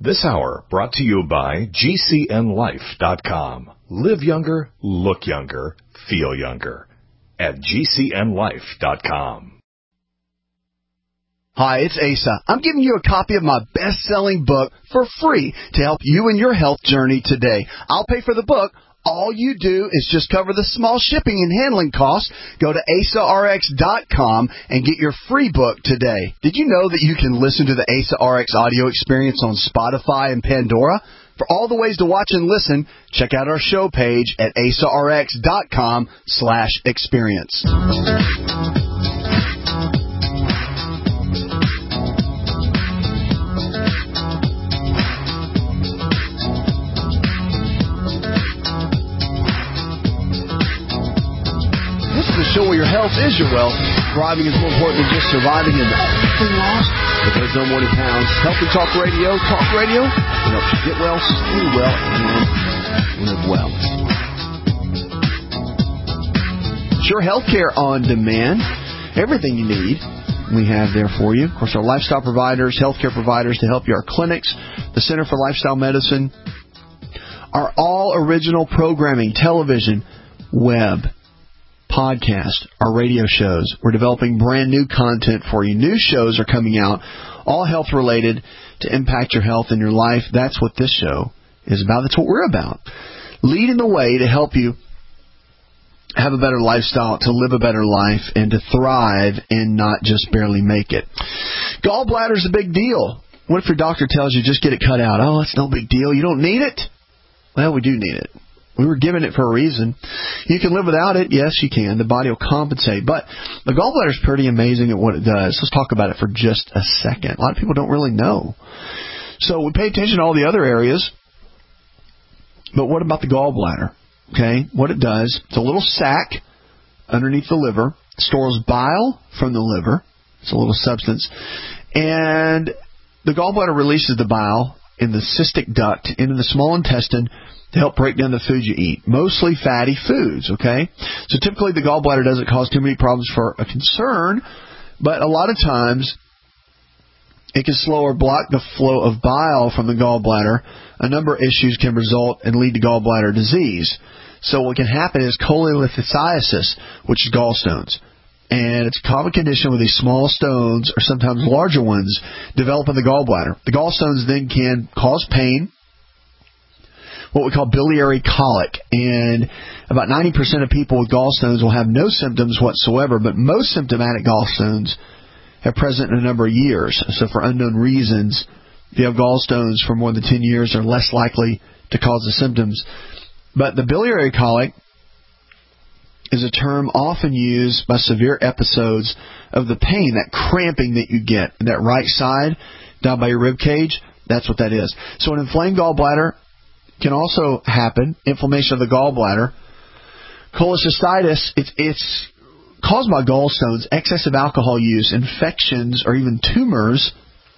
This hour brought to you by GCNLife.com. Live younger, look younger, feel younger. At GCNLife.com. Hi, it's Asa. I'm giving you a copy of my best-selling book for free to help you in your health journey today. I'll pay for the book. All you do is just cover the small shipping and handling costs. Go to AsaRx.com and get your free book today. Did you know that you can listen to the Asa RX audio experience on Spotify and Pandora? For all the ways to watch and listen, check out our show page at AsaRx.com/experience. Show where your health is your wealth. Thriving is more important than just surviving and everything lost. But there's no more than pounds. Healthy Talk Radio. Talk Radio will help you get well, stay well, and live well. Sure Healthcare on Demand. Everything you need we have there for you. Of course, our lifestyle providers, healthcare providers to help you. Our clinics, the Center for Lifestyle Medicine. Our all original programming, television, web, podcast, our radio shows. We're developing brand new content for you. New shows are coming out, all health related to impact your health and your life. That's what this show is about. That's what we're about. Leading the way to help you have a better lifestyle, to live a better life, and to thrive and not just barely make it. Gallbladder's a big deal. What if your doctor tells you just get it cut out? Oh, it's no big deal. You don't need it? Well, we do need it. We were given it for a reason. You can live without it. Yes, you can. The body will compensate. But the gallbladder is pretty amazing at what it does. Let's talk about it for just a second. A lot of people don't really know. So we pay attention to all the other areas. But what about the gallbladder? Okay, what it does, it's a little sac underneath the liver. It stores bile from the liver. It's a little substance. And the gallbladder releases the bile in the cystic duct into the small intestine to help break down the food you eat, mostly fatty foods, okay? So typically the gallbladder doesn't cause too many problems for a concern, but a lot of times it can slow or block the flow of bile from the gallbladder. A number of issues can result and lead to gallbladder disease. So what can happen is cholelithiasis, which is gallstones. And it's a common condition where these small stones, or sometimes larger ones, develop in the gallbladder. The gallstones then can cause pain, what we call biliary colic. And about 90% of people with gallstones will have no symptoms whatsoever, but most symptomatic gallstones are present in a number of years. So for unknown reasons, if you have gallstones for more than 10 years, they're less likely to cause the symptoms. But the biliary colic is a term often used by severe episodes of the pain, that cramping that you get in that right side down by your rib cage. That's what that is. So an inflamed gallbladder can also happen, inflammation of the gallbladder. Cholecystitis, it's caused by gallstones, excessive alcohol use, infections, or even tumors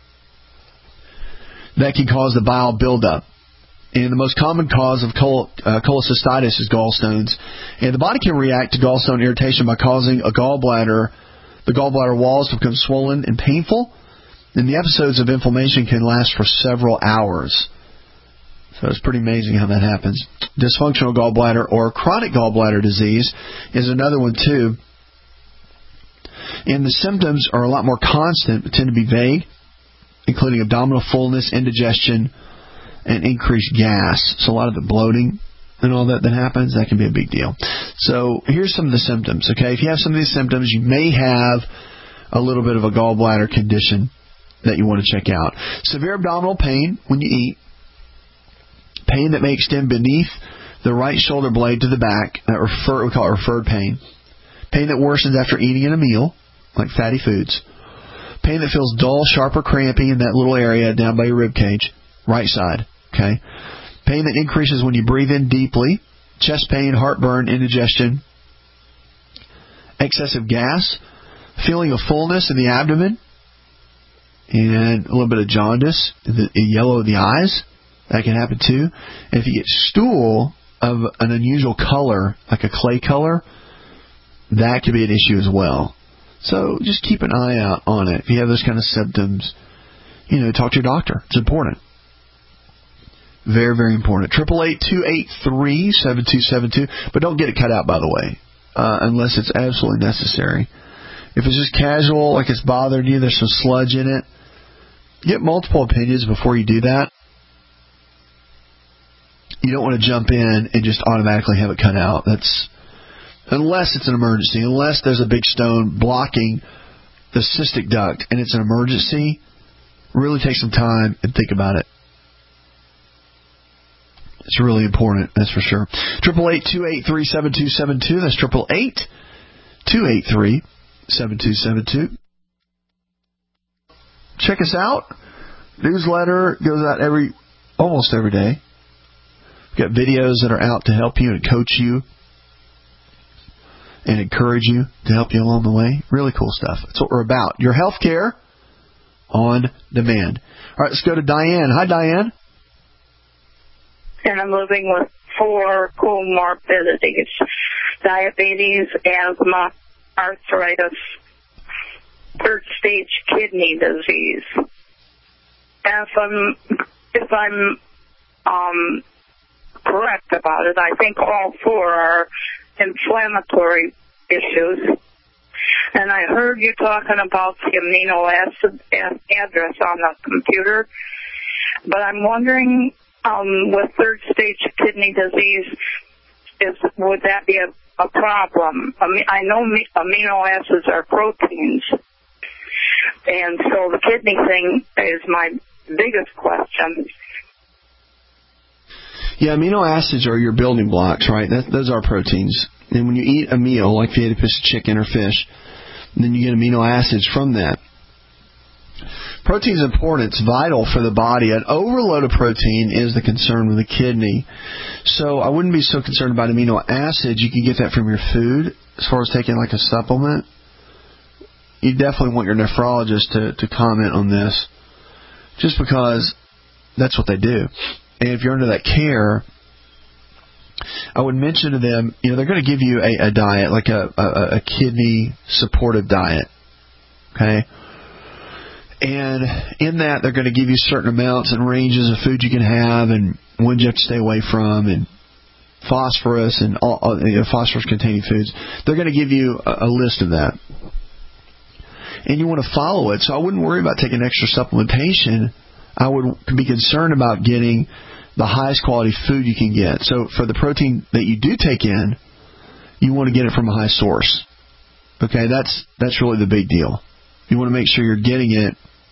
that can cause the bile buildup. And the most common cause of cholecystitis is gallstones. And the body can react to gallstone irritation by causing the gallbladder walls to become swollen and painful. And the episodes of inflammation can last for several hours. So it's pretty amazing how that happens. Dysfunctional gallbladder or chronic gallbladder disease is another one too. And the symptoms are a lot more constant, but tend to be vague, including abdominal fullness, indigestion, and increased gas. So a lot of the bloating and all that happens, that can be a big deal. So here's some of the symptoms, okay? If you have some of these symptoms, you may have a little bit of a gallbladder condition that you want to check out. Severe abdominal pain when you eat. Pain that may extend beneath the right shoulder blade to the back. We call it referred pain. Pain that worsens after eating in a meal, like fatty foods. Pain that feels dull, sharp, or crampy in that little area down by your rib cage, right side. Okay. Pain that increases when you breathe in deeply. Chest pain, heartburn, indigestion. Excessive gas. Feeling of fullness in the abdomen. And a little bit of jaundice, the yellow of the eyes. That can happen too. And if you get stool of an unusual color, like a clay color, that could be an issue as well. So just keep an eye out on it. If you have those kind of symptoms, talk to your doctor. It's important. Very, very important. 888-283-7272. But don't get it cut out, by the way, unless it's absolutely necessary. If it's just casual, like it's bothering you, there's some sludge in it, get multiple opinions before you do that. You don't want to jump in and just automatically have it cut out. Unless it's an emergency, unless there's a big stone blocking the cystic duct and it's an emergency, really take some time and think about it. It's really important, that's for sure. 888-283-7272. That's 888-283-7272. Check us out. Newsletter goes out almost every day. We've got videos that are out to help you and coach you and encourage you, to help you along the way. Really cool stuff. That's what we're about. Your health care on demand. All right, let's go to Diane. Hi, Diane. And I'm living with 4 comorbidities: diabetes, asthma, arthritis, 3rd stage kidney disease. If I'm correct about it, I think all 4 are inflammatory issues. And I heard you talking about the amino acid address on the computer, but I'm wondering, with 3rd stage kidney disease, would that be a problem? I know amino acids are proteins, and so the kidney thing is my biggest question. Yeah, amino acids are your building blocks, right? Those are proteins. And when you eat a meal, like if you ate a piece of chicken or fish, then you get amino acids from that. Protein is important. It's vital for the body. An overload of protein is the concern with the kidney. So I wouldn't be so concerned about amino acids. You can get that from your food. As far as taking like a supplement, you definitely want your nephrologist to comment on this, just because that's what they do. And if you're under that care, I would mention to them, they're going to give you a diet, like a kidney supportive diet. Okay? And in that, they're going to give you certain amounts and ranges of food you can have and ones you have to stay away from, and phosphorus and all phosphorus-containing foods. They're going to give you a list of that. And you want to follow it. So I wouldn't worry about taking extra supplementation. I would be concerned about getting the highest quality food you can get. So for the protein that you do take in, you want to get it from a high source. Okay, that's really the big deal. You want to make sure you're getting it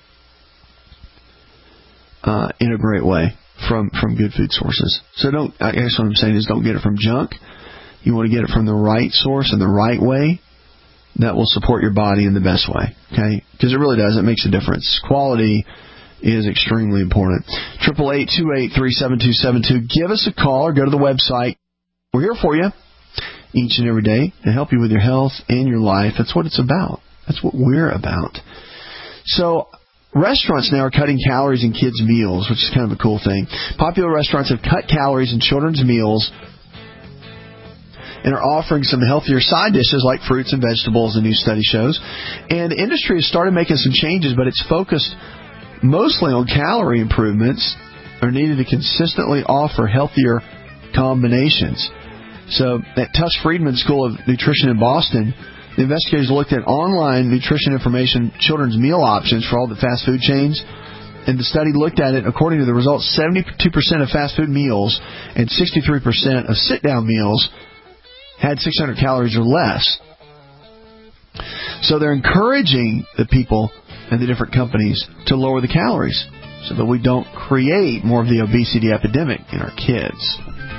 in a great way from good food sources. So I guess what I'm saying is don't get it from junk. You want to get it from the right source in the right way that will support your body in the best way. Okay, because it really does. It makes a difference. Quality is extremely important. 888-283-7272. Give us a call or go to the website. We're here for you each and every day to help you with your health and your life. That's what it's about. That's what we're about. So restaurants now are cutting calories in kids' meals, which is kind of a cool thing. Popular restaurants have cut calories in children's meals and are offering some healthier side dishes like fruits and vegetables, a new study shows. And the industry has started making some changes, but it's focused mostly on calorie improvements are needed to consistently offer healthier combinations. So at Tufts Friedman School of Nutrition in Boston, the investigators looked at online nutrition information, children's meal options for all the fast food chains. And the study looked at it, according to the results, 72% of fast food meals and 63% of sit-down meals had 600 calories or less. So they're encouraging the people and the different companies to lower the calories so that we don't create more of the obesity epidemic in our kids.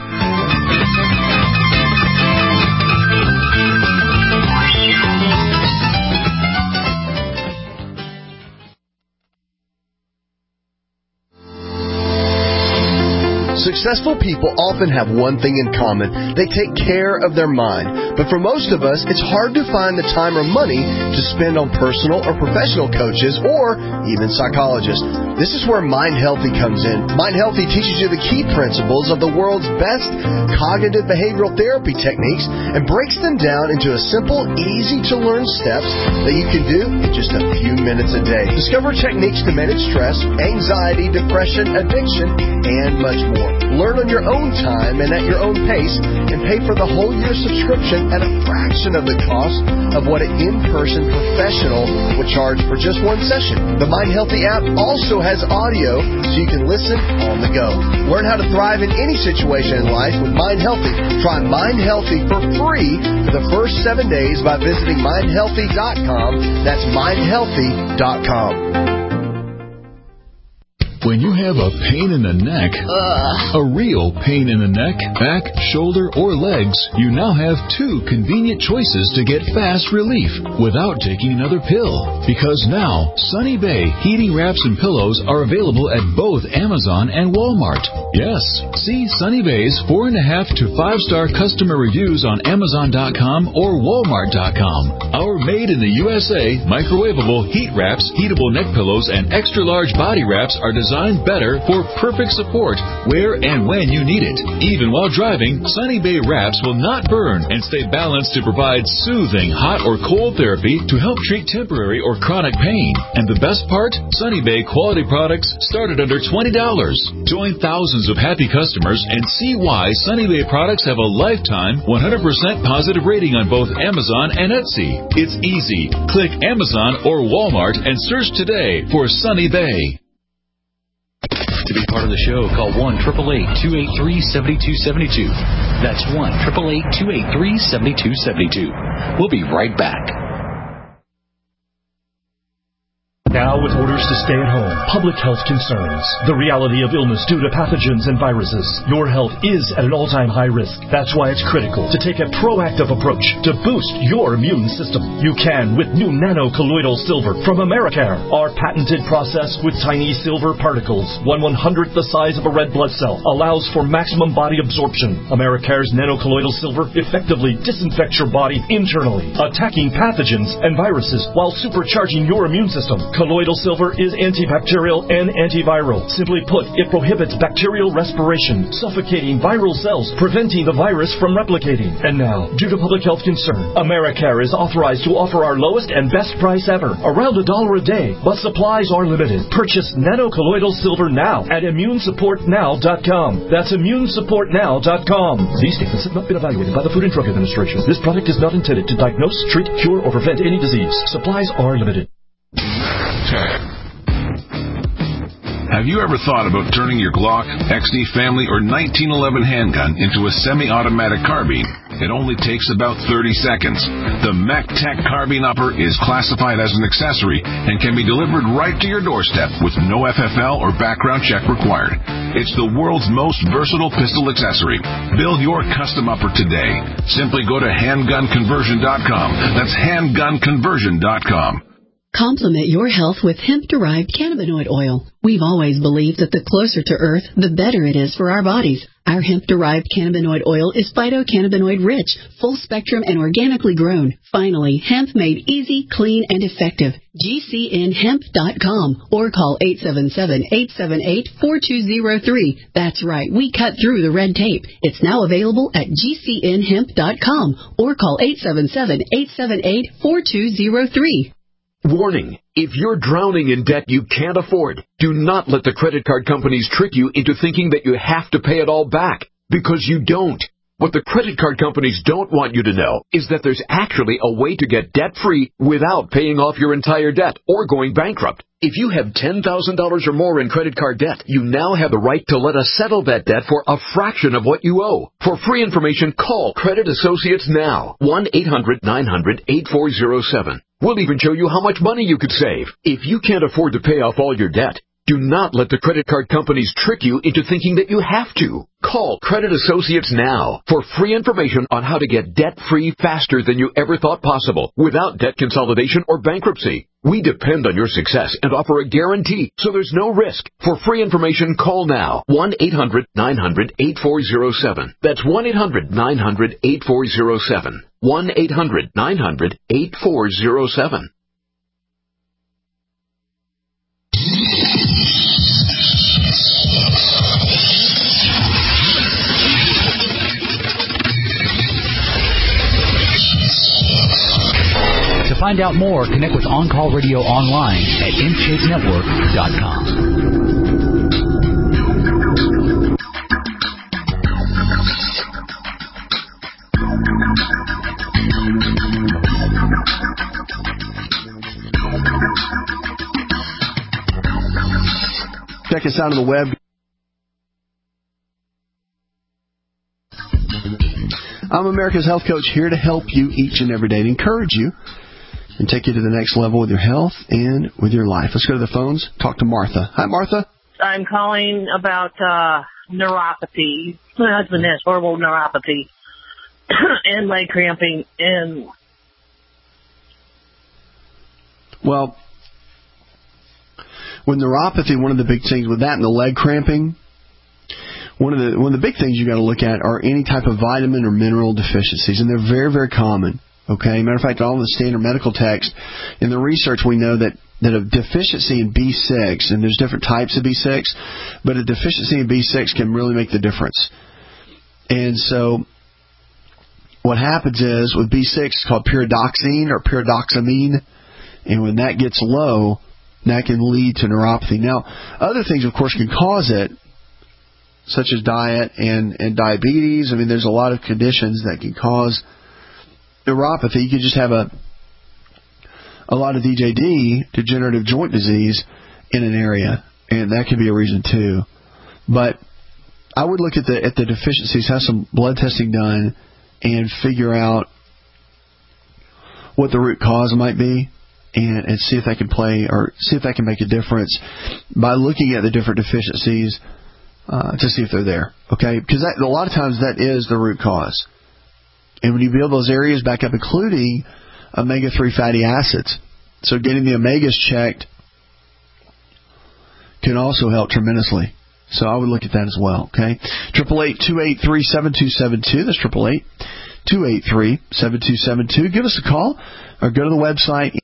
Successful people often have one thing in common. They take care of their mind. But for most of us, it's hard to find the time or money to spend on personal or professional coaches or even psychologists. This is where Mind Healthy comes in. Mind Healthy teaches you the key principles of the world's best cognitive behavioral therapy techniques and breaks them down into a simple, easy-to-learn steps that you can do in just a few minutes a day. Discover techniques to manage stress, anxiety, depression, addiction, and much more. more. Learn on your own time and at your own pace, and pay for the whole year subscription at a fraction of the cost of what an in-person professional would charge for just one session. The Mind Healthy app also has audio, so you can listen on the go. Learn how to thrive in any situation in life with Mind Healthy. Try Mind Healthy for free for the first 7 days by visiting mindhealthy.com. That's mindhealthy.com. When you have a pain in the neck, a real pain in the neck, back, shoulder, or legs, you now have two convenient choices to get fast relief without taking another pill. Because now, Sunny Bay heating wraps and pillows are available at both Amazon and Walmart. Yes, see Sunny Bay's 4.5 to 5-star customer reviews on Amazon.com or Walmart.com. Our made in the USA microwavable heat wraps, heatable neck pillows, and extra large body wraps are designed better for perfect support where and when you need it. Even while driving, Sunny Bay wraps will not burn and stay balanced to provide soothing hot or cold therapy to help treat temporary or chronic pain. And the best part? Sunny Bay quality products start at under $20. Join thousands of happy customers and see why Sunny Bay products have a lifetime 100% positive rating on both Amazon and Etsy. It's easy. Click Amazon or Walmart and search today for Sunny Bay. To be part of the show, call 1-888-283-7272. That's 1-888-283-7272. We'll be right back. Now with orders to stay at home, public health concerns, the reality of illness due to pathogens and viruses, your health is at an all-time high risk. That's why it's critical to take a proactive approach to boost your immune system. You can with new nano-colloidal silver from Americare. Our patented process with tiny silver particles, 1/100th the size of a red blood cell, allows for maximum body absorption. Americare's nano-colloidal silver effectively disinfects your body internally, attacking pathogens and viruses while supercharging your immune system. Colloidal silver is antibacterial and antiviral. Simply put, it prohibits bacterial respiration, suffocating viral cells, preventing the virus from replicating. And now, due to public health concern, Americare is authorized to offer our lowest and best price ever, around $1 a day, but supplies are limited. Purchase nano-colloidal silver now at immunesupportnow.com. That's immunesupportnow.com. These statements have not been evaluated by the Food and Drug Administration. This product is not intended to diagnose, treat, cure, or prevent any disease. Supplies are limited. Have you ever thought about turning your Glock, XD Family, or 1911 handgun into a semi-automatic carbine? It only takes about 30 seconds. The MacTech Carbine Upper is classified as an accessory and can be delivered right to your doorstep with no FFL or background check required. It's the world's most versatile pistol accessory. Build your custom upper today. Simply go to handgunconversion.com. That's handgunconversion.com. Complement your health with hemp-derived cannabinoid oil. We've always believed that the closer to Earth, the better it is for our bodies. Our hemp-derived cannabinoid oil is phytocannabinoid-rich, full-spectrum, and organically grown. Finally, hemp made easy, clean, and effective. GCNhemp.com or call 877-878-4203. That's right, we cut through the red tape. It's now available at GCNhemp.com or call 877-878-4203. Warning, if you're drowning in debt you can't afford, do not let the credit card companies trick you into thinking that you have to pay it all back, because you don't. What the credit card companies don't want you to know is that there's actually a way to get debt-free without paying off your entire debt or going bankrupt. If you have $10,000 or more in credit card debt, you now have the right to let us settle that debt for a fraction of what you owe. For free information, call Credit Associates now. 1-800-900-8407. We'll even show you how much money you could save. If you can't afford to pay off all your debt, do not let the credit card companies trick you into thinking that you have to. Call Credit Associates now for free information on how to get debt-free faster than you ever thought possible without debt consolidation or bankruptcy. We depend on your success and offer a guarantee, so there's no risk. For free information, call now. 1-800-900-8407. That's 1-800-900-8407. 1-800-900-8407. To find out more, connect with On Call Radio online at InShapeNetwork.com. us out on the web. I'm America's Health Coach, here to help you each and every day, to encourage you and take you to the next level with your health and with your life. Let's go to the phones. Talk to Martha. Hi, Martha. I'm calling about neuropathy. My husband has horrible neuropathy and leg cramping. And well, with neuropathy, one of the big things with that and the leg cramping, one of the big things you got to look at are any type of vitamin or mineral deficiencies, and they're very, very common. Okay, matter of fact, all the standard medical text in the research, we know that a deficiency in B6, and there's different types of B6, but a deficiency in B6 can really make the difference. And so what happens is with B6, it's called pyridoxine or pyridoxamine, and when that gets low, that can lead to neuropathy. Now, other things, of course, can cause it, such as diet and diabetes. I mean, there's a lot of conditions that can cause neuropathy. You could just have a lot of DJD, degenerative joint disease, in an area, and that can be a reason too. But I would look at the deficiencies, have some blood testing done, and figure out what the root cause might be, and see if that can play or see if that can make a difference by looking at the different deficiencies to see if they're there. Okay, because a lot of times that is the root cause. And when you build those areas back up, including omega-3 fatty acids, so getting the omegas checked can also help tremendously. So I would look at that as well. Okay, 888-283-7272. That's 888-283-7272. Give us a call or go to the website.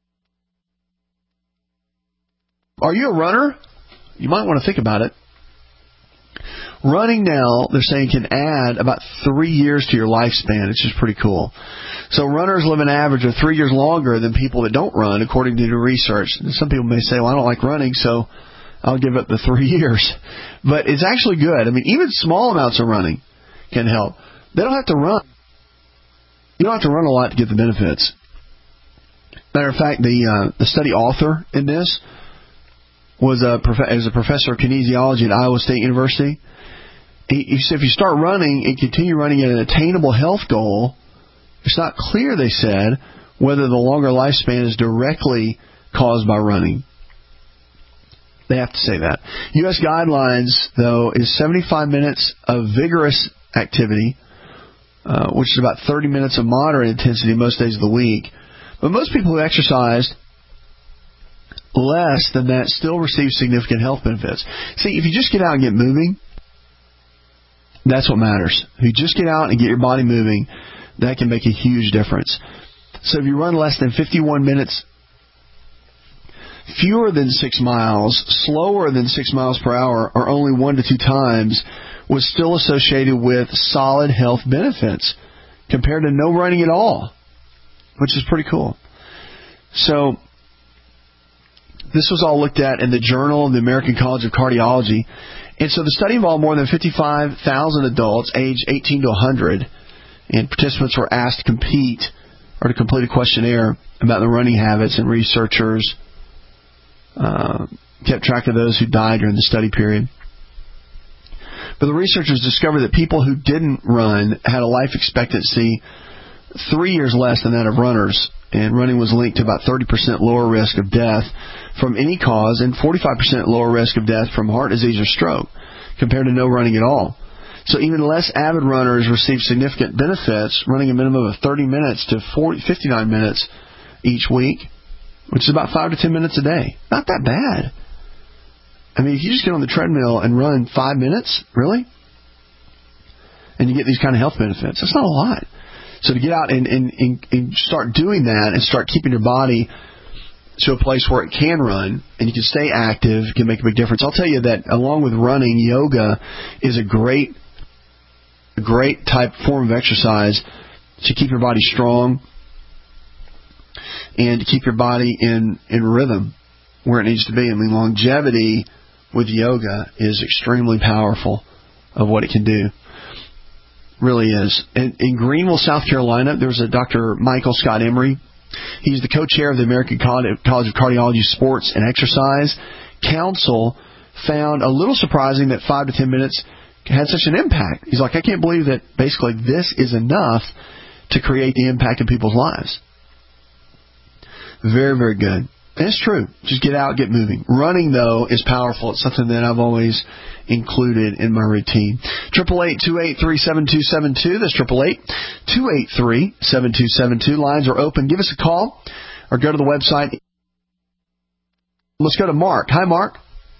Are you a runner? You might want to think about it. Running now, they're saying, can add about 3 years to your lifespan. It's just pretty cool. So runners live an average of 3 years longer than people that don't run, according to the research. And some people may say, well, I don't like running, so I'll give up the 3 years. But it's actually good. I mean, even small amounts of running can help. They don't have to run. You don't have to run a lot to get the benefits. Matter of fact, the study author in this was a professor of kinesiology at Iowa State University. He said if you start running and continue running at an attainable health goal, it's not clear, they said, whether the longer lifespan is directly caused by running. They have to say that. U.S. guidelines, though, is 75 minutes of vigorous activity, which is about 30 minutes of moderate intensity most days of the week. But most people who exercise less than that still receive significant health benefits. See, if you just get out and get moving, that's what matters. If you just get out and get your body moving, that can make a huge difference. So if you run less than 51 minutes, fewer than 6 miles, slower than 6 miles per hour, or only 1 to 2 times, was still associated with solid health benefits compared to no running at all, which is pretty cool. So this was all looked at in the Journal of the American College of Cardiology. And so the study involved more than 55,000 adults aged 18 to 100, and participants were asked to compete or to complete a questionnaire about their running habits, and researchers kept track of those who died during the study period. But the researchers discovered that people who didn't run had a life expectancy 3 years less than that of runners, and running was linked to about 30% lower risk of death from any cause and 45% lower risk of death from heart disease or stroke compared to no running at all. So even less avid runners receive significant benefits, running a minimum of 30 minutes to 59 minutes each week, which is about 5 to 10 minutes a day. Not that bad. I mean, if you just get on the treadmill and run 5 minutes, really, and you get these kind of health benefits, that's not a lot. So to get out and start doing that and start keeping your body to a place where it can run and you can stay active, can make a big difference. I'll tell you that along with running, yoga is a great type form of exercise to keep your body strong and to keep your body in rhythm where it needs to be. I mean, longevity with yoga is extremely powerful of what it can do. Really is. In Greenville, South Carolina, there's a Dr. Michael Scott Emery. He's the co-chair of the American College of Cardiology Sports and Exercise Council found a little surprising that 5 to 10 minutes had such an impact. He's like, I can't believe that basically this is enough to create the impact in people's lives. Very, very good. And it's true. Just get out, get moving. Running, though, is powerful. It's something that I've always included in my routine. 888-283-7272. That's 888-283-7272. Lines are open. Give us a call or go to the website. Let's go to Mark. Hi, Mark.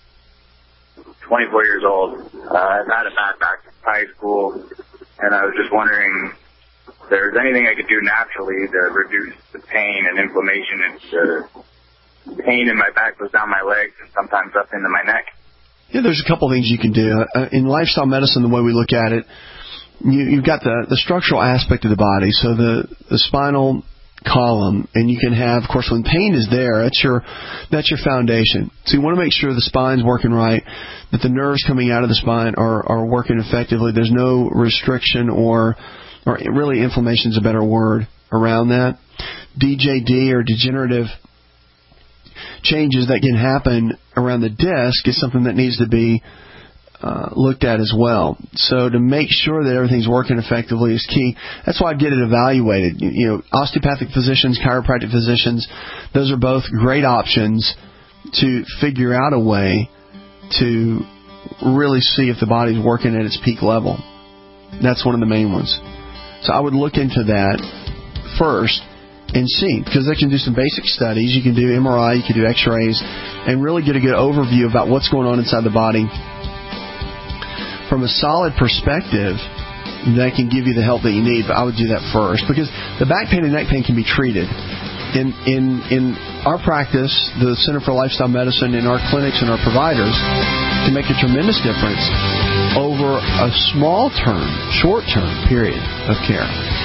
24 years old. I've had a bad back since high school, and I was just wondering if there's anything I could do naturally to reduce the pain and inflammation. It's pain in my back goes down my legs and sometimes up into my neck. Yeah, there's a couple things you can do. In lifestyle medicine, the way we look at it, you've got the structural aspect of the body, so the spinal column, and you can have, of course, when pain is there, that's your foundation. So you want to make sure the spine's working right, that the nerves coming out of the spine are working effectively. There's no restriction or really inflammation is a better word around that. DJD, or degenerative changes that can happen around the disc, is something that needs to be looked at as well. So to make sure that everything's working effectively is key. That's why I get it evaluated. Osteopathic physicians, chiropractic physicians, those are both great options to figure out a way to really see if the body's working at its peak level. That's one of the main ones. So I would look into that first and see, because they can do some basic studies. You can do MRI, you can do x-rays, and really get a good overview about what's going on inside the body from a solid perspective that can give you the help that you need. But I would do that first, because the back pain and neck pain can be treated. In our practice, the Center for Lifestyle Medicine, in our clinics and our providers, can make a tremendous difference over a short-term period of care.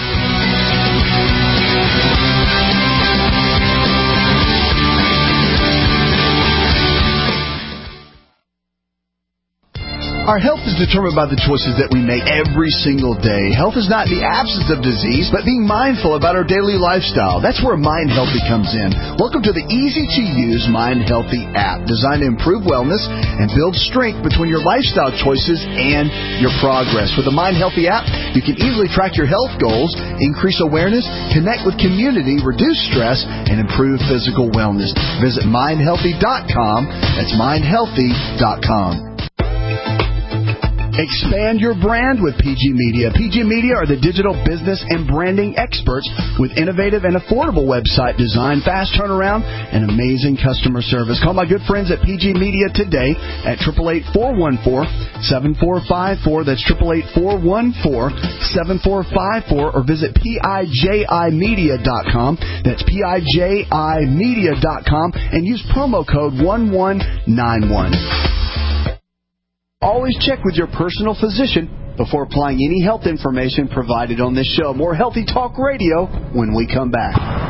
Our health is determined by the choices that we make every single day. Health is not the absence of disease, but being mindful about our daily lifestyle. That's where Mind Healthy comes in. Welcome to the easy-to-use Mind Healthy app, designed to improve wellness and build strength between your lifestyle choices and your progress. With the Mind Healthy app, you can easily track your health goals, increase awareness, connect with community, reduce stress, and improve physical wellness. Visit mindhealthy.com. That's mindhealthy.com. Expand your brand with PG Media. PG Media are the digital business and branding experts with innovative and affordable website design, fast turnaround, and amazing customer service. Call my good friends at PG Media today at 888-414-7454. That's 888-414-7454, or visit PIJImedia.com. That's PIJImedia.com, and use promo code 1191. Always check with your personal physician before applying any health information provided on this show. More Healthy Talk Radio when we come back.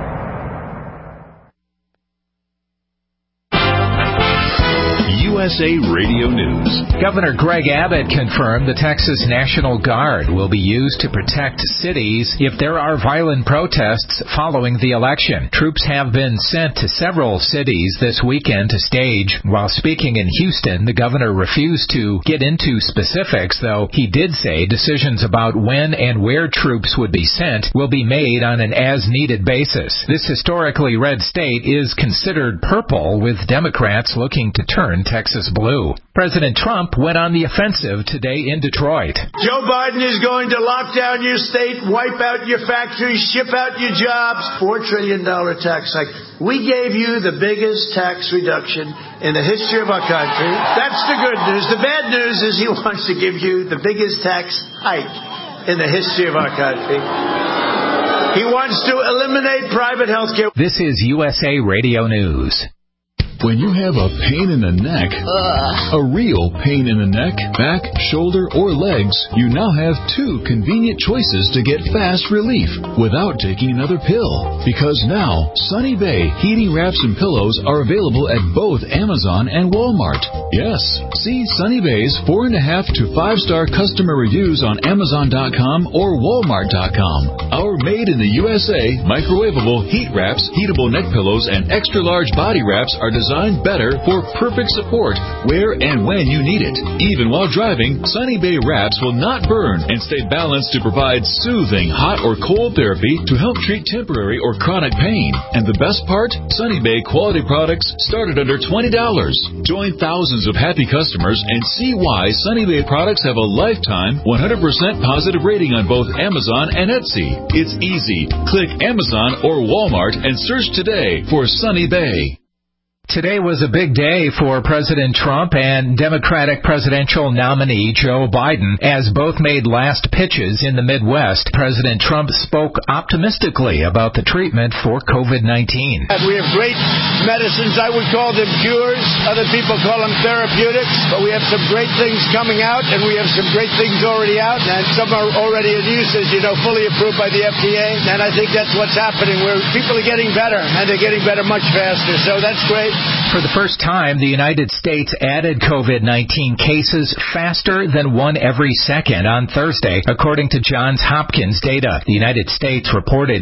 USA Radio News. Governor Greg Abbott confirmed the Texas National Guard will be used to protect cities if there are violent protests following the election. Troops have been sent to several cities this weekend to stage. While speaking in Houston, the governor refused to get into specifics, though he did say decisions about when and where troops would be sent will be made on an as-needed basis. This historically red state is considered purple, with Democrats looking to turn Texas blue. President Trump went on the offensive today in Detroit. Joe Biden is going to lock down your state, wipe out your factories, ship out your jobs. $4 trillion tax hike. We gave you the biggest tax reduction in the history of our country. That's the good news. The bad news is he wants to give you the biggest tax hike in the history of our country. He wants to eliminate private health care. This is USA Radio News. When you have a pain in the neck, a real pain in the neck, back, shoulder, or legs, you now have two convenient choices to get fast relief without taking another pill. Because now, Sunny Bay heating wraps and pillows are available at both Amazon and Walmart. Yes, see Sunny Bay's 4.5 to 5-star customer reviews on Amazon.com or Walmart.com. Our made in the USA microwavable heat wraps, heatable neck pillows, and extra large body wraps are designed designed better for perfect support where and when you need it. Even while driving, Sunny Bay wraps will not burn and stay balanced to provide soothing hot or cold therapy to help treat temporary or chronic pain. And the best part? Sunny Bay quality products start at under $20. Join thousands of happy customers and see why Sunny Bay products have a lifetime 100% positive rating on both Amazon and Etsy. It's easy. Click Amazon or Walmart and search today for Sunny Bay. Today was a big day for President Trump and Democratic presidential nominee Joe Biden, as both made last pitches in the Midwest. President Trump spoke optimistically about the treatment for COVID-19. We have great medicines. I would call them cures. Other people call them therapeutics. But we have some great things coming out, and we have some great things already out, and some are already in use, as you know, fully approved by the FDA. And I think that's what's happening, where people are getting better, and they're getting better much faster. So that's great. For the first time, the United States added COVID-19 cases faster than one every second on Thursday, according to Johns Hopkins data. The United States reported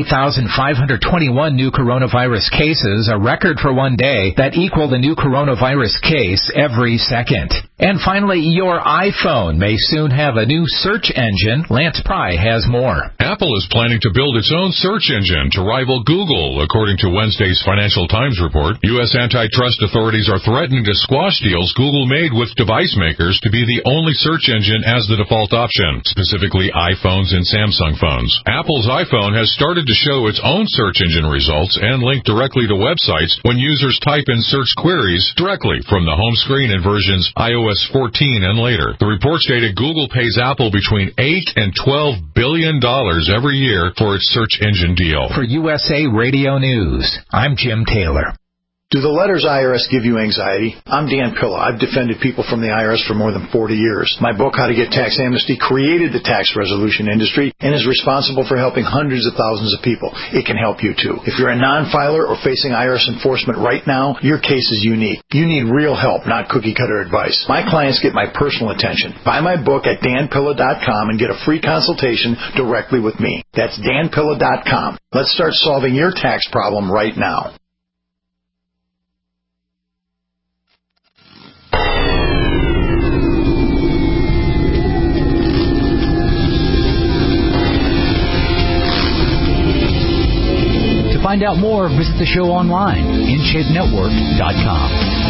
88,521 new coronavirus cases, a record for one day that equaled a new coronavirus case every second. And finally, your iPhone may soon have a new search engine. Lance Pry has more. Apple is planning to build its own search engine to rival Google, according to Wednesday's Financial Times report. U.S. antitrust authorities are threatening to squash deals Google made with device makers to be the only search engine as the default option, specifically iPhones and Samsung phones. Apple's iPhone has started to show its own search engine results and link directly to websites when users type in search queries directly from the home screen in versions iOS 14 and later. The report stated Google pays Apple between $8 and $12 billion every year for its search engine deal. For USA Radio News, I'm Jim Taylor. Do the letters IRS give you anxiety? I'm Dan Pilla. I've defended people from the IRS for more than 40 years. My book, How to Get Tax Amnesty, created the tax resolution industry and is responsible for helping hundreds of thousands of people. It can help you too. If you're a non-filer or facing IRS enforcement right now, your case is unique. You need real help, not cookie-cutter advice. My clients get my personal attention. Buy my book at danpilla.com and get a free consultation directly with me. That's danpilla.com. Let's start solving your tax problem right now. To find out more, visit the show online, InShapeNetwork.com.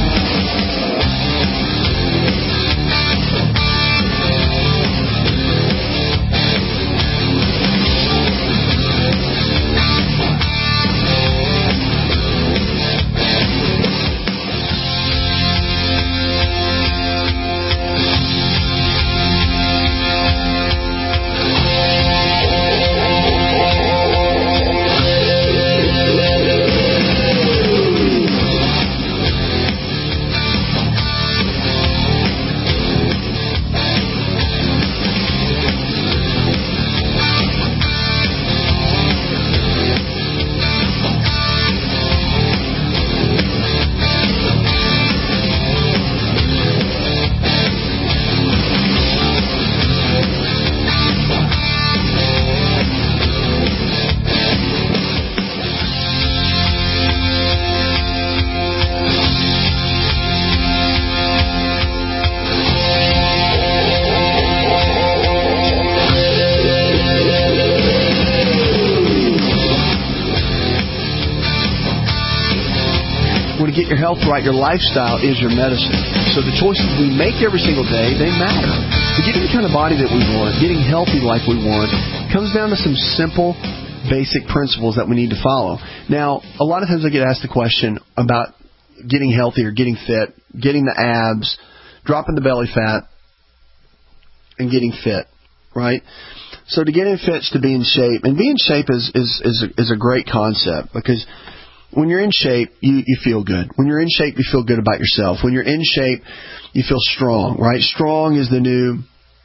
Get your health right. Your lifestyle is your medicine. So the choices we make every single day, they matter. To getting the kind of body that we want, getting healthy like we want, comes down to some simple, basic principles that we need to follow. Now, a lot of times I get asked the question about getting healthy or getting fit, getting the abs, dropping the belly fat, and getting fit, right? So to get in fit is to be in shape. And being in shape is a great concept, because when you're in shape, you feel good. When you're in shape, you feel good about yourself. When you're in shape, you feel strong, right? Strong is the new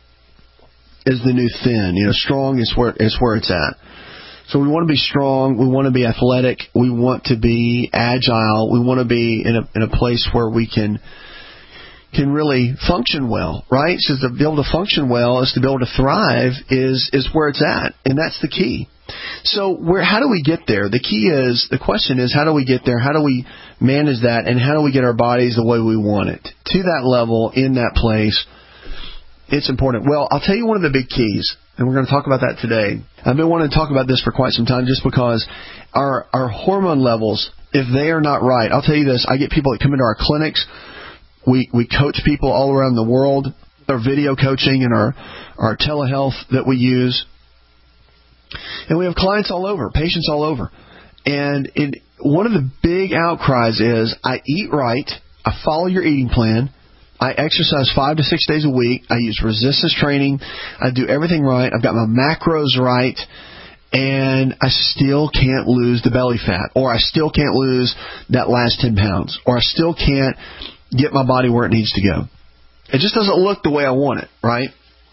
thin. You know, strong is where it's at. So we want to be strong. We want to be athletic. We want to be agile. We want to be in a place where we can really function well, right? So to be able to function well is to be able to thrive is where it's at, and that's the key. So how do we get there? The question is, how do we get there? How do we manage that? And how do we get our bodies the way we want it? To that level, in that place, it's important. Well, I'll tell you one of the big keys, and we're going to talk about that today. I've been wanting to talk about this for quite some time just because our hormone levels, if they are not right, I'll tell you this, I get people that come into our clinics. We coach people all around the world. Our video coaching and our telehealth that we use. And we have clients all over, patients all over. And one of the big outcries is, I eat right, I follow your eating plan, I exercise 5 to 6 days a week, I use resistance training, I do everything right, I've got my macros right, and I still can't lose the belly fat, or I still can't lose that last 10 pounds, or I still can't get my body where it needs to go. It just doesn't look the way I want it, right?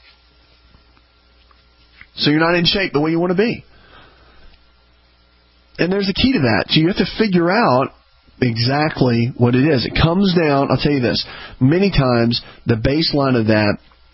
So you're not in shape the way you want to be. And there's a key to that. So you have to figure out exactly what it is. It comes down, I'll tell you this, many times the baseline of that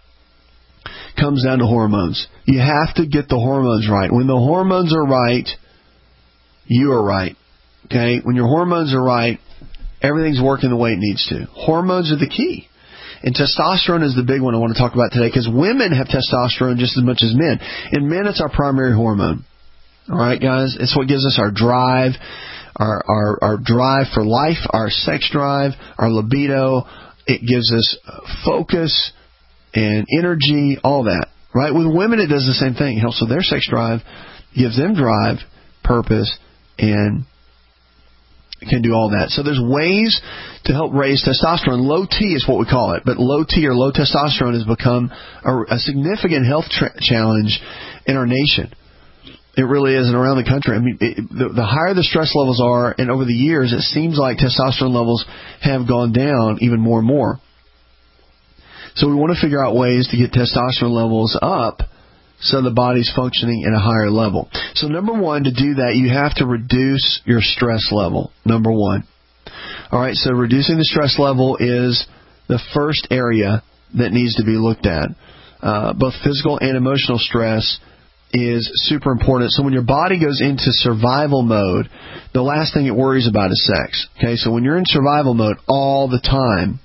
comes down to hormones. You have to get the hormones right. When the hormones are right, you are right. Okay? When your hormones are right, everything's working the way it needs to. Hormones are the key. And testosterone is the big one I want to talk about today, because women have testosterone just as much as men. In men, it's our primary hormone. All right, guys? It's what gives us our drive, our drive for life, our sex drive, our libido. It gives us focus and energy, all that. Right? With women, it does the same thing. It helps with their sex drive, gives them drive, purpose, and can do all that. So there's ways to help raise testosterone. Low T is what we call it, but low T or low testosterone has become a significant health challenge in our nation. It really is, and around the country. I mean, the higher the stress levels are, and over the years, it seems like testosterone levels have gone down even more and more. So we want to figure out ways to get testosterone levels up so the body's functioning at a higher level. So number one, to do that, you have to reduce your stress level. Number one. All right, so reducing the stress level is the first area that needs to be looked at. Both physical and emotional stress is super important. So when your body goes into survival mode, the last thing it worries about is sex. Okay, so when you're in survival mode all the time,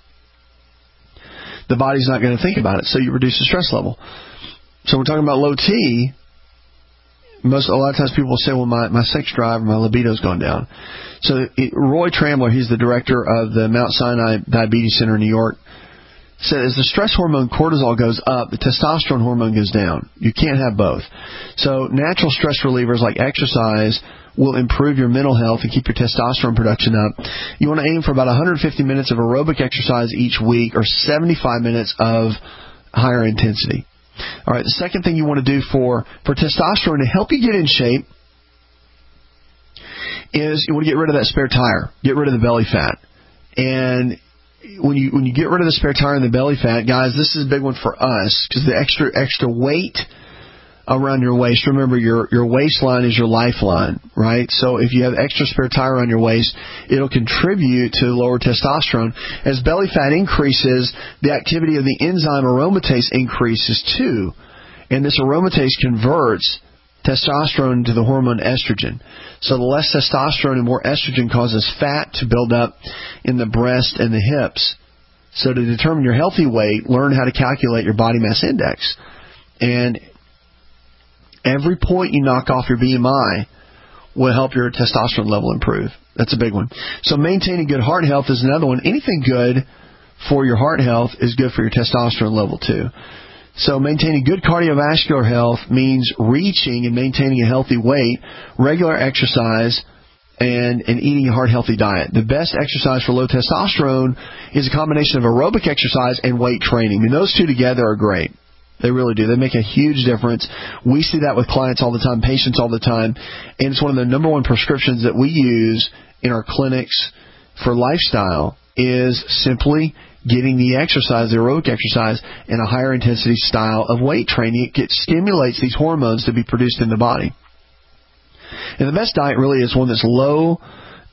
the body's not going to think about it, so you reduce the stress level. So we're talking about low T. A lot of times people will say, well, my sex drive or my libido's gone down. So Roy Trammler, he's the director of the Mount Sinai Diabetes Center in New York, said as the stress hormone cortisol goes up, the testosterone hormone goes down. You can't have both. So natural stress relievers like exercise will improve your mental health and keep your testosterone production up. You want to aim for about 150 minutes of aerobic exercise each week, or 75 minutes of higher intensity. All right, the second thing you want to do for testosterone to help you get in shape is you want to get rid of that spare tire, get rid of the belly fat. And when you get rid of the spare tire and the belly fat, guys, this is a big one for us, because the extra weight around your waist, remember your waistline is your lifeline, right? So if you have extra spare tire around your waist, it'll contribute to lower testosterone. As belly fat increases, the activity of the enzyme aromatase increases too, and this aromatase converts testosterone to the hormone estrogen. So the less testosterone and more estrogen causes fat to build up in the breast and the hips. So to determine your healthy weight, learn how to calculate your body mass index. And every point you knock off your BMI will help your testosterone level improve. That's a big one. So maintaining good heart health is another one. Anything good for your heart health is good for your testosterone level too. So maintaining good cardiovascular health means reaching and maintaining a healthy weight, regular exercise, and eating a heart-healthy diet. The best exercise for low testosterone is a combination of aerobic exercise and weight training. I mean, those two together are great. They really do. They make a huge difference. We see that with clients all the time, patients all the time, and it's one of the number one prescriptions that we use in our clinics for lifestyle is simply getting the exercise, the aerobic exercise, and a higher intensity style of weight training. It stimulates these hormones to be produced in the body. And the best diet really is one that's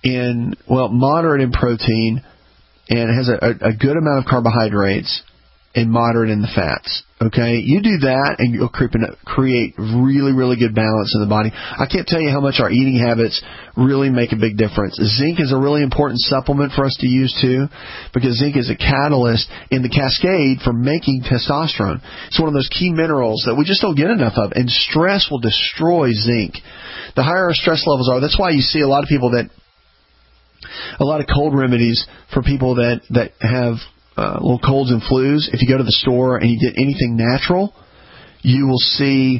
moderate in protein, and has a good amount of carbohydrates, and moderate in the fats. Okay, you do that and you'll create really, really good balance in the body. I can't tell you how much our eating habits really make a big difference. Zinc is a really important supplement for us to use too, because zinc is a catalyst in the cascade for making testosterone. It's one of those key minerals that we just don't get enough of, and stress will destroy zinc. The higher our stress levels are, that's why you see a lot of people a lot of cold remedies for people that have little colds and flus. If you go to the store and you get anything natural, you will see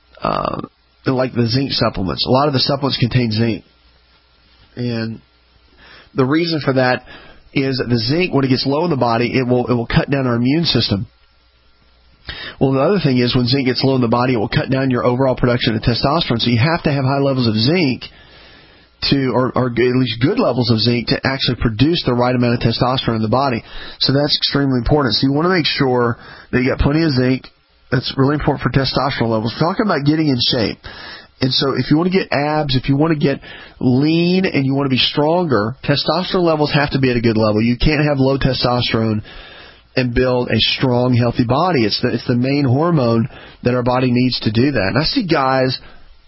like the zinc supplements. A lot of the supplements contain zinc. And the reason for that is that the zinc, when it gets low in the body, it will cut down our immune system. Well, the other thing is when zinc gets low in the body, it will cut down your overall production of testosterone. So you have to have high levels of zinc or at least good levels of zinc to actually produce the right amount of testosterone in the body. So that's extremely important. So you want to make sure that you got plenty of zinc. That's really important for testosterone levels. We're talking about getting in shape. And so if you want to get abs, if you want to get lean and you want to be stronger, testosterone levels have to be at a good level. You can't have low testosterone and build a strong, healthy body. It's the main hormone that our body needs to do that. And I see guys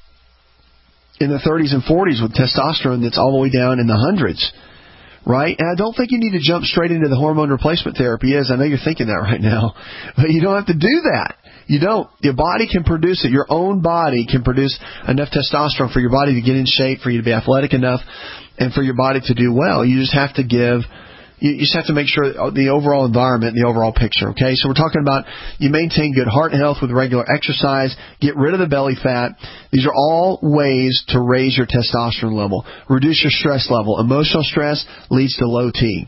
in the 30s and 40s with testosterone that's all the way down in the hundreds, right? And I don't think you need to jump straight into the hormone replacement therapy. I know you're thinking that right now, but you don't have to do that. You don't. Your body can produce it. Your own body can produce enough testosterone for your body to get in shape, for you to be athletic enough, and for your body to do well. You just have to You just have to make sure the overall environment, the overall picture, okay? So we're talking about you maintain good heart health with regular exercise, get rid of the belly fat. These are all ways to raise your testosterone level. Reduce your stress level. Emotional stress leads to low T.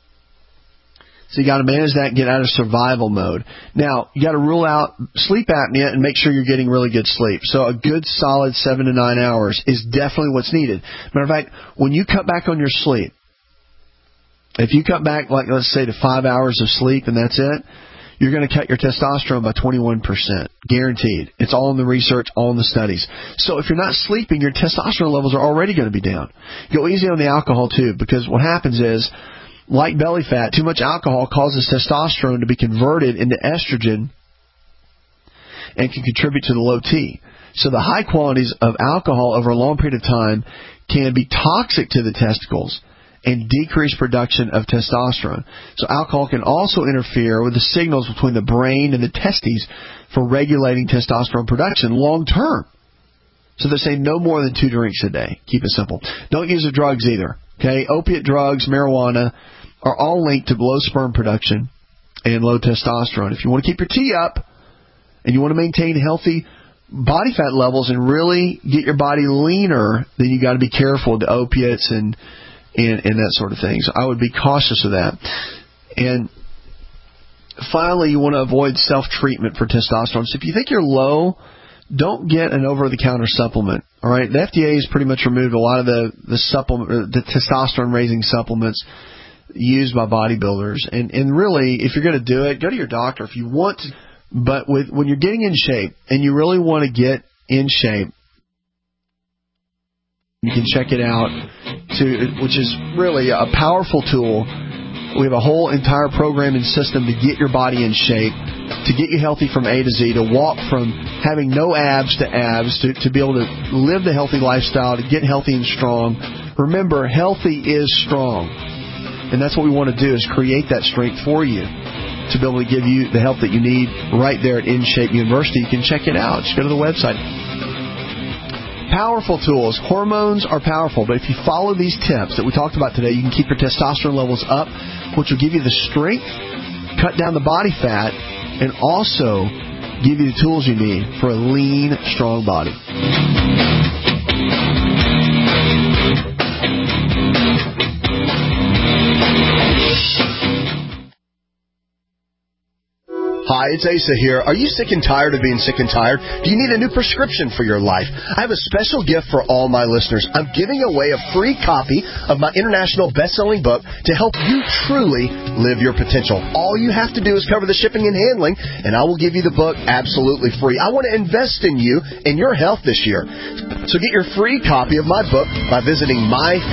So you got to manage that and get out of survival mode. Now, you got to rule out sleep apnea and make sure you're getting really good sleep. So a good solid 7 to 9 hours is definitely what's needed. Matter of fact, when you cut back on your sleep, if you cut back, like let's say to 5 hours of sleep and that's it, you're going to cut your testosterone by 21%. Guaranteed. It's all in the research, all in the studies. So if you're not sleeping, your testosterone levels are already going to be down. Go easy on the alcohol too, because what happens is, like belly fat, too much alcohol causes testosterone to be converted into estrogen and can contribute to the low T. So the high quantities of alcohol over a long period of time can be toxic to the testicles and decrease production of testosterone. So alcohol can also interfere with the signals between the brain and the testes for regulating testosterone production long term. So they're saying no more than 2 drinks a day. Keep it simple. Don't use the drugs either. Okay, opiate drugs, marijuana are all linked to low sperm production and low testosterone. If you want to keep your T up and you want to maintain healthy body fat levels and really get your body leaner, then you got to be careful with the opiates and that sort of thing. So I would be cautious of that. And finally, you want to avoid self-treatment for testosterone. So if you think you're low, don't get an over-the-counter supplement. All right, the FDA has pretty much removed a lot of the testosterone-raising supplements used by bodybuilders. And really, if you're going to do it, go to your doctor if you want to. But when you're getting in shape and you really want to get in shape, you can check it out, which is really a powerful tool. We have a whole entire program and system to get your body in shape, to get you healthy from A to Z, to walk from having no abs to abs, to be able to live the healthy lifestyle, to get healthy and strong. Remember, healthy is strong. And that's what we want to do, is create that strength for you to be able to give you the help that you need right there at InShape University. You can check it out. Just go to the website. Powerful tools. Hormones are powerful, but if you follow these tips that we talked about today, you can keep your testosterone levels up, which will give you the strength, cut down the body fat, and also give you the tools you need for a lean, strong body. Hi, it's Asa here. Are you sick and tired of being sick and tired? Do you need a new prescription for your life? I have a special gift for all my listeners. I'm giving away a free copy of my international best-selling book to help you truly live your potential. All you have to do is cover the shipping and handling, and I will give you the book absolutely free. I want to invest in you and your health this year. So get your free copy of my book by visiting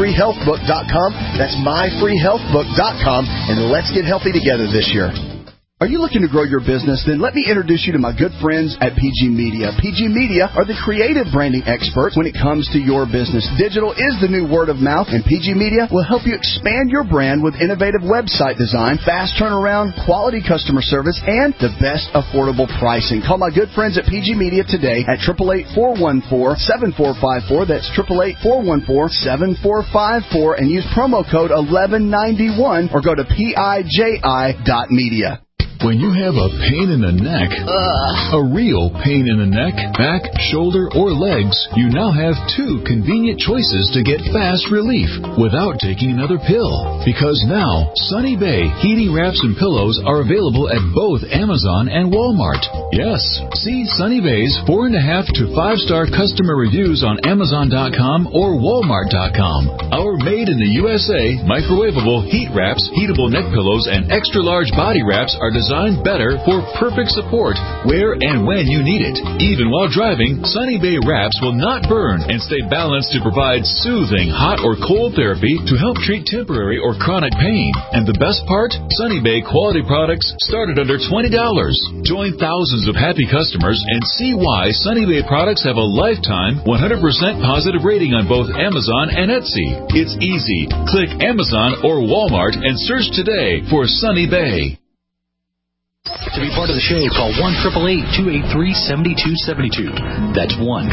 myfreehealthbook.com. That's myfreehealthbook.com, and let's get healthy together this year. Are you looking to grow your business? Then let me introduce you to my good friends at PG Media. PG Media are the creative branding experts when it comes to your business. Digital is the new word of mouth, and PG Media will help you expand your brand with innovative website design, fast turnaround, quality customer service, and the best affordable pricing. Call my good friends at PG Media today at 888-414-7454. That's 888-414-7454, and use promo code 1191 or go to PIJI.media. When you have a pain in the neck, a real pain in the neck, back, shoulder, or legs, you now have two convenient choices to get fast relief without taking another pill. Because now, Sunny Bay heating wraps and pillows are available at both Amazon and Walmart. Yes, see Sunny Bay's 4.5 to 5-star customer reviews on Amazon.com or Walmart.com. Our made in the USA microwavable heat wraps, heatable neck pillows, and extra large body wraps are designed better for perfect support where and when you need it. Even while driving, Sunny Bay wraps will not burn and stay balanced to provide soothing hot or cold therapy to help treat temporary or chronic pain. And the best part? Sunny Bay quality products start at under $20. Join thousands of happy customers and see why Sunny Bay products have a lifetime 100% positive rating on both Amazon and Etsy. It's easy. Click Amazon or Walmart and search today for Sunny Bay. To be part of the show, call 1-888-283-7272. That's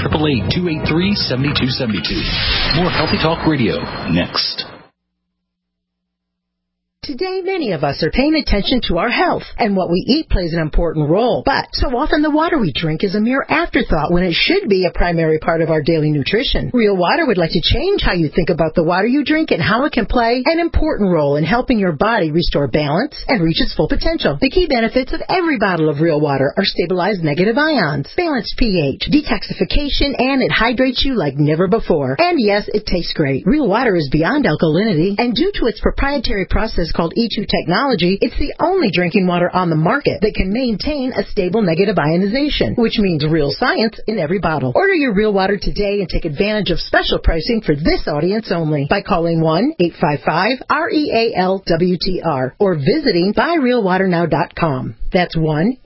1-888-283-7272. More Healthy Talk Radio next. Today, many of us are paying attention to our health, and what we eat plays an important role. But so often the water we drink is a mere afterthought when it should be a primary part of our daily nutrition. Real Water would like to change how you think about the water you drink and how it can play an important role in helping your body restore balance and reach its full potential. The key benefits of every bottle of Real Water are stabilized negative ions, balanced pH, detoxification, and it hydrates you like never before. And yes, it tastes great. Real Water is beyond alkalinity, and due to its proprietary process called E2 technology, it's the only drinking water on the market that can maintain a stable negative ionization, which means real science in every bottle. Order your Real Water today and take advantage of special pricing for this audience only by calling 1-855-REAL-WTR or visiting buyrealwaternow.com. That's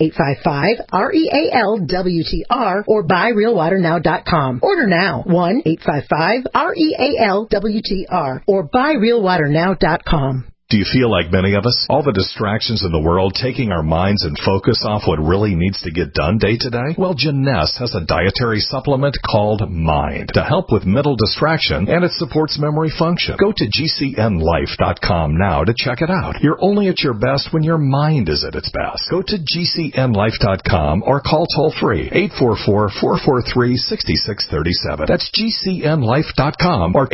1-855-REAL-WTR or buyrealwaternow.com. Order now. 1-855-REAL-WTR or buyrealwaternow.com. Do you feel like many of us? All the distractions in the world taking our minds and focus off what really needs to get done day to day? Well, Jeunesse has a dietary supplement called Mind to help with mental distraction, and it supports memory function. Go to GCNlife.com now to check it out. You're only at your best when your mind is at its best. Go to GCNlife.com or call toll-free 844-443-6637. That's GCNlife.com or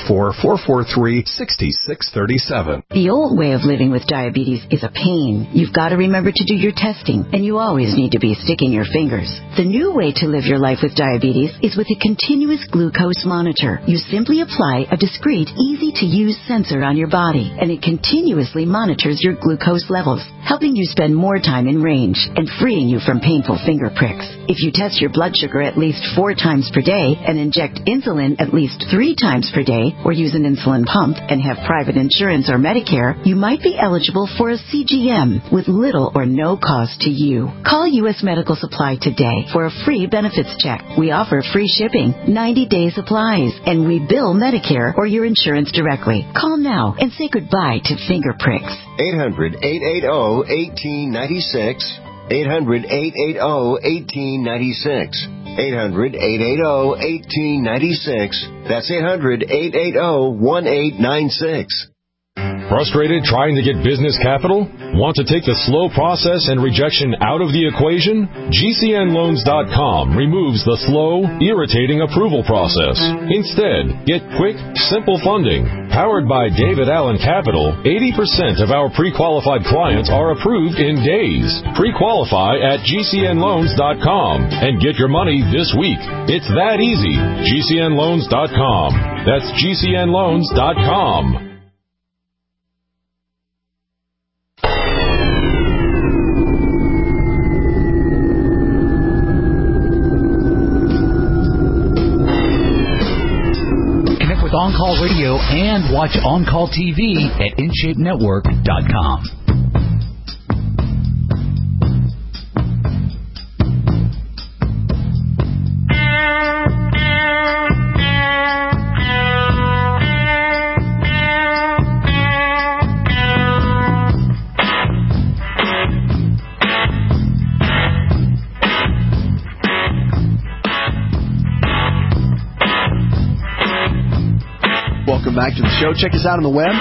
844-443-6637. The old way of living with diabetes is a pain. You've got to remember to do your testing, and you always need to be sticking your fingers. The new way to live your life with diabetes is with a continuous glucose monitor. You simply apply a discreet, easy-to-use sensor on your body, and it continuously monitors your glucose levels, helping you spend more time in range and freeing you from painful finger pricks. If you test your blood sugar at least 4 times per day and inject insulin at least 3 times per day, or use an insulin pump and have private insurance or Medicare, you might be eligible for a CGM with little or no cost to you. Call U.S. Medical Supply today for a free benefits check. We offer free shipping, 90-day supplies, and we bill Medicare or your insurance directly. Call now and say goodbye to finger pricks. 800-880-1896. 800-880-1896. 800-880-1896. That's 800-880-1896. Frustrated trying to get business capital? Want to take the slow process and rejection out of the equation? GCNloans.com removes the slow, irritating approval process. Instead, get quick, simple funding. Powered by David Allen Capital, 80% of our pre-qualified clients are approved in days. Pre-qualify at GCNloans.com and get your money this week. It's that easy. GCNloans.com. That's GCNloans.com. On Call Radio and watch On Call TV at InShapeNetwork.com. Welcome back to the show. Check us out on the web.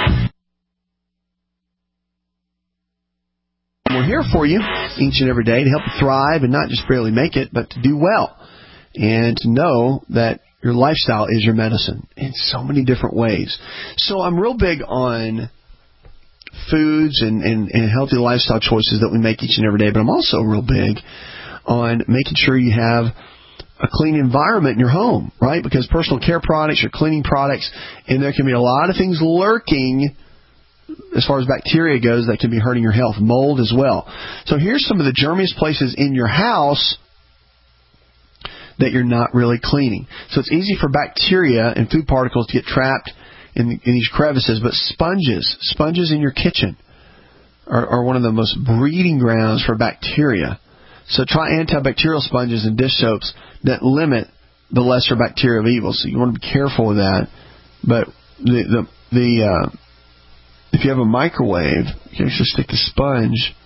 We're here for you each and every day to help you thrive and not just barely make it, but to do well. And to know that your lifestyle is your medicine in so many different ways. So I'm real big on foods and healthy lifestyle choices that we make each and every day, but I'm also real big on making sure you have a clean environment in your home, right? Because personal care products are cleaning products, and there can be a lot of things lurking as far as bacteria goes that can be hurting your health, mold as well. So here's some of the germiest places in your house that you're not really cleaning. So it's easy for bacteria and food particles to get trapped in these crevices, but sponges in your kitchen are one of the most breeding grounds for bacteria. So try antibacterial sponges and dish soaps that limit the lesser bacteria of evil. So you want to be careful with that. But if you have a microwave, you can just stick the sponge.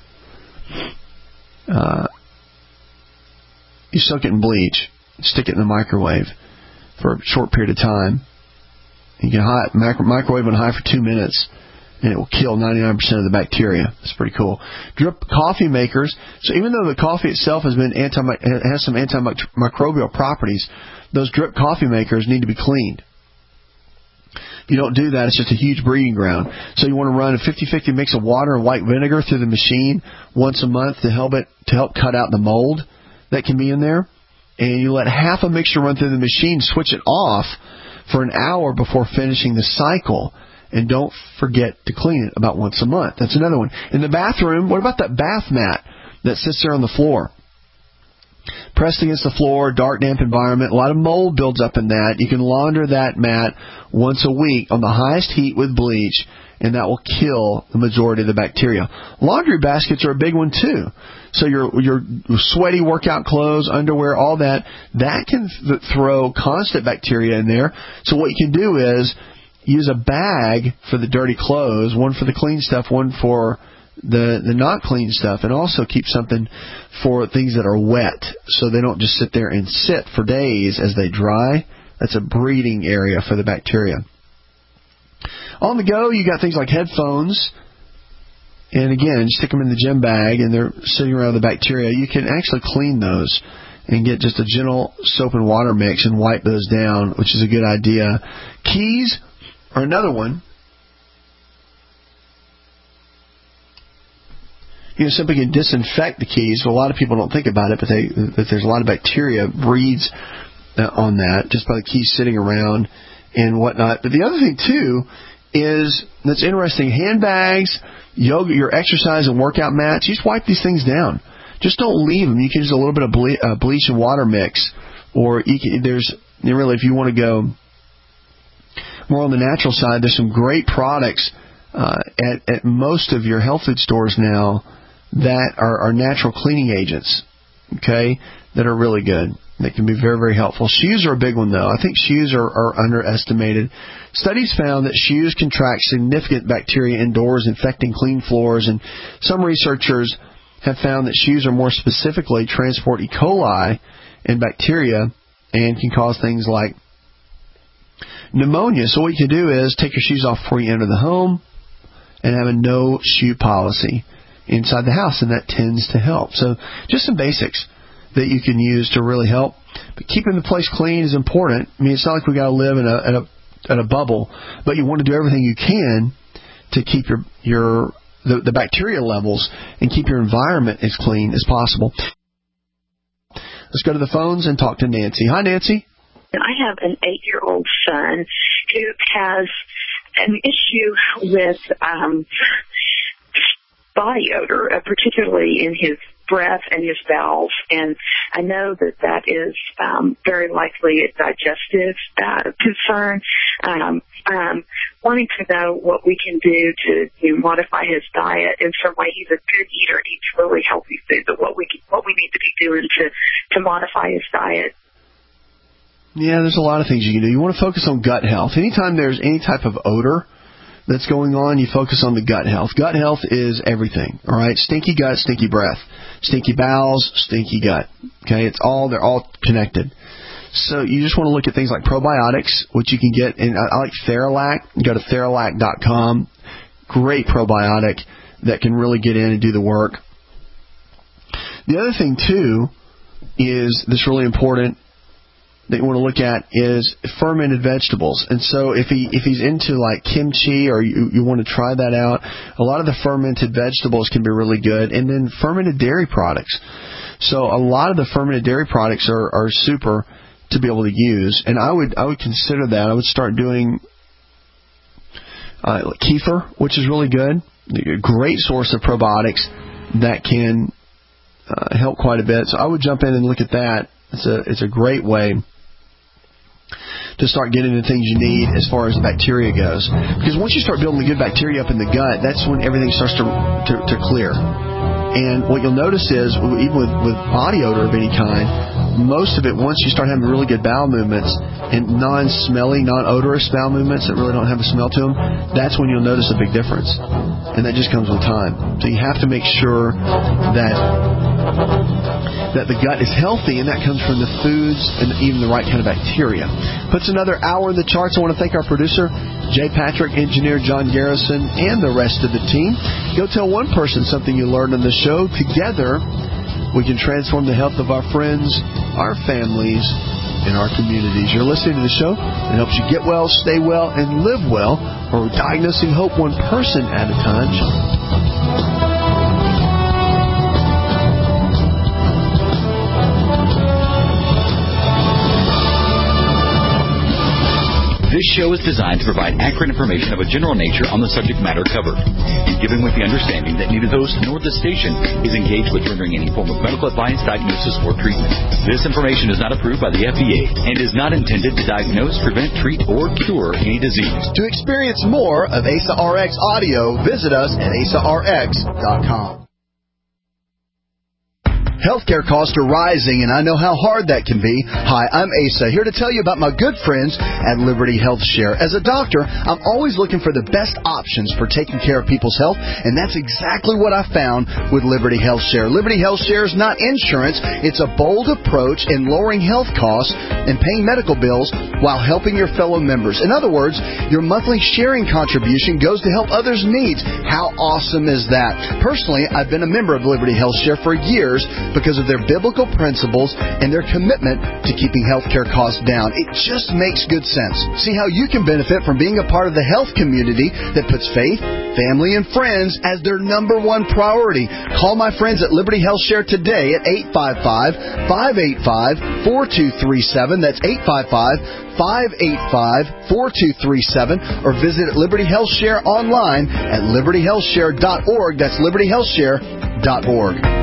You soak it in bleach, stick it in the microwave for a short period of time. You can microwave on high for 2 minutes, and it will kill 99% of the bacteria. It's pretty cool. Drip coffee makers. So even though the coffee itself has some antimicrobial properties, those drip coffee makers need to be cleaned. If you don't do that, it's just a huge breeding ground. So you want to run a 50-50 mix of water and white vinegar through the machine once a month to help cut out the mold that can be in there. And you let half a mixture run through the machine, switch it off for an hour before finishing the cycle. And don't forget to clean it about once a month. That's another one. In the bathroom, what about that bath mat that sits there on the floor? Pressed against the floor, dark, damp environment. A lot of mold builds up in that. You can launder that mat once a week on the highest heat with bleach, and that will kill the majority of the bacteria. Laundry baskets are a big one, too. So your sweaty workout clothes, underwear, all that can throw constant bacteria in there. So what you can do is use a bag for the dirty clothes, one for the clean stuff, one for the not clean stuff, and also keep something for things that are wet so they don't just sit there and sit for days as they dry. That's a breeding area for the bacteria. On the go, you got things like headphones, and again, stick them in the gym bag and they're sitting around the bacteria. You can actually clean those and get just a gentle soap and water mix and wipe those down, which is a good idea. Keys are another one. You simply can disinfect the keys. So a lot of people don't think about it, but there's a lot of bacteria breeds on that just by the keys sitting around and whatnot. But the other thing too is that's interesting. Handbags, yoga, your exercise and workout mats. You just wipe these things down. Just don't leave them. You can use a little bit of bleach and water mix, or if you want to go more on the natural side, there's some great products at most of your health food stores now that are natural cleaning agents, okay, that are really good. They can be very, very helpful. Shoes are a big one, though. I think shoes are underestimated. Studies found that shoes can track significant bacteria indoors, infecting clean floors, and some researchers have found that shoes are more specifically transport E. coli and bacteria and can cause things like pneumonia. So what you can do is take your shoes off before you enter the home and have a no shoe policy inside the house, and that tends to help. So just some basics that you can use to really help. But keeping the place clean is important. I mean, it's not like we got to live in a bubble, but you want to do everything you can to keep the bacteria levels and keep your environment as clean as possible. Let's go to the phones and talk to Nancy. Hi, Nancy. I have an 8-year-old son who has an issue with body odor, particularly in his breath and his bowels, and I know that is very likely a digestive concern. Wanting to know what we can do to modify his diet in some way. He's a good eater, eats really healthy food, but what we need to be doing to modify his diet. Yeah, there's a lot of things you can do. You want to focus on gut health. Anytime there's any type of odor that's going on, you focus on the gut health. Gut health is everything, all right? Stinky gut, stinky breath. Stinky bowels, stinky gut. Okay, they're all connected. So you just want to look at things like probiotics, which you can get, and I like Theralac. Go to Theralac.com. Great probiotic that can really get in and do the work. The other thing, too, is that's really important that you want to look at is fermented vegetables. And so if he's into like kimchi or you want to try that out, a lot of the fermented vegetables can be really good. And then fermented dairy products. So a lot of the fermented dairy products are super to be able to use. And I would consider that. I would start doing kefir, which is really good. A great source of probiotics that can help quite a bit. So I would jump in and look at that. It's a great way to start getting the things you need as far as bacteria goes. Because once you start building the good bacteria up in the gut, that's when everything starts to clear. And what you'll notice is, even with body odor of any kind, most of it, once you start having really good bowel movements and non-smelly, non-odorous bowel movements that really don't have a smell to them, that's when you'll notice a big difference. And that just comes with time. So you have to make sure that the gut is healthy, and that comes from the foods and even the right kind of bacteria. Puts another hour in the charts. I want to thank our producer, Jay Patrick, engineer John Garrison, and the rest of the team. Go tell one person something you learned on the show. Together, we can transform the health of our friends, our families, and our communities. You're listening to the show that helps you get well, stay well, and live well, or diagnosing hope one person at a time. This show is designed to provide accurate information of a general nature on the subject matter covered, given with the understanding that neither the host nor the station is engaged with rendering any form of medical advice, diagnosis, or treatment. This information is not approved by the FDA and is not intended to diagnose, prevent, treat, or cure any disease. To experience more of ASA RX audio, visit us at asarx.com. Healthcare costs are rising, and I know how hard that can be. Hi, I'm Asa, here to tell you about my good friends at Liberty Health Share. As a doctor, I'm always looking for the best options for taking care of people's health, and that's exactly what I found with Liberty Health Share. Liberty Health Share is not insurance. It's a bold approach in lowering health costs and paying medical bills while helping your fellow members. In other words, your monthly sharing contribution goes to help others' needs. How awesome is that? Personally, I've been a member of Liberty Health Share for years because of their biblical principles and their commitment to keeping healthcare costs down. It just makes good sense. See how you can benefit from being a part of the health community that puts faith, family, and friends as their number one priority. Call my friends at Liberty Health Share today at 855-585-4237. That's 855-585-4237, or visit Liberty Health Share online at libertyhealthshare.org. That's libertyhealthshare.org.